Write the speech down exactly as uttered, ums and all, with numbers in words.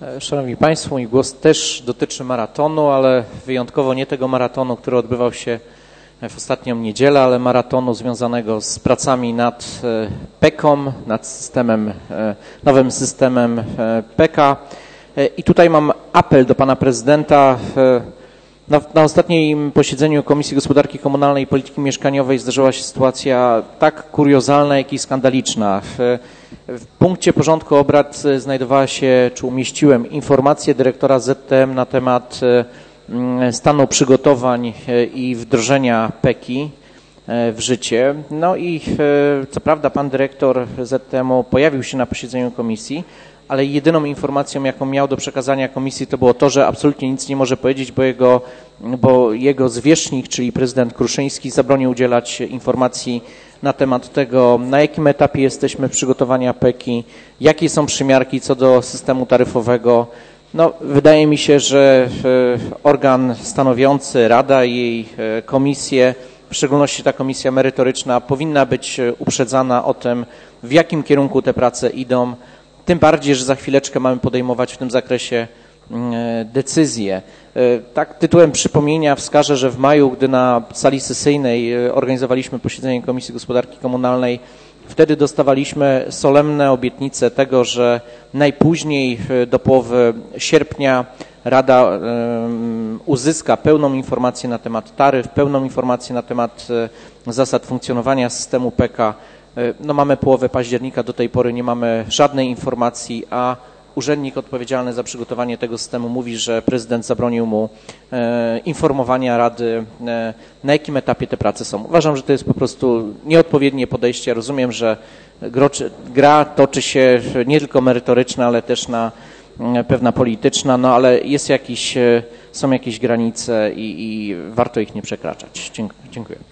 Szanowni Państwo, mój głos też dotyczy maratonu, ale wyjątkowo nie tego maratonu, który odbywał się w ostatnią niedzielę, ale maratonu związanego z pracami nad P E K-om, nad systemem, nowym systemem P K. I tutaj mam apel do Pana Prezydenta. Na, na ostatnim posiedzeniu Komisji Gospodarki Komunalnej i Polityki Mieszkaniowej zdarzyła się sytuacja tak kuriozalna, jak i skandaliczna. W, w punkcie porządku obrad znajdowała się, czy umieściłem, informację dyrektora Z T M na temat stanu przygotowań i wdrożenia P E K i w życie. No i co prawda pan dyrektor Z T M u pojawił się na posiedzeniu komisji, ale jedyną informacją, jaką miał do przekazania komisji, to było to, że absolutnie nic nie może powiedzieć, bo jego, bo jego zwierzchnik, czyli prezydent Kruszyński, zabronił udzielać informacji na temat tego, na jakim etapie jesteśmy przygotowania P E K i, jakie są przymiarki co do systemu taryfowego. No, wydaje mi się, że organ stanowiący, Rada i jej komisje, w szczególności ta komisja merytoryczna, powinna być uprzedzana o tym, w jakim kierunku te prace idą. Tym bardziej, że za chwileczkę mamy podejmować w tym zakresie decyzje. Tak tytułem przypomnienia wskażę, że w maju, gdy na sali sesyjnej organizowaliśmy posiedzenie Komisji Gospodarki Komunalnej, wtedy dostawaliśmy solemne obietnice tego, że najpóźniej do połowy sierpnia Rada uzyska pełną informację na temat taryf, pełną informację na temat zasad funkcjonowania systemu P E K. No mamy połowę października, do tej pory nie mamy żadnej informacji, a urzędnik odpowiedzialny za przygotowanie tego systemu mówi, że prezydent zabronił mu e, informowania Rady, e, na jakim etapie te prace są. Uważam, że to jest po prostu nieodpowiednie podejście. Ja rozumiem, że groczy, gra toczy się nie tylko merytoryczna, ale też na e, pewna polityczna, no ale jest jakiś, e, są jakieś granice i, i warto ich nie przekraczać. Dziękuję. Dziękuję.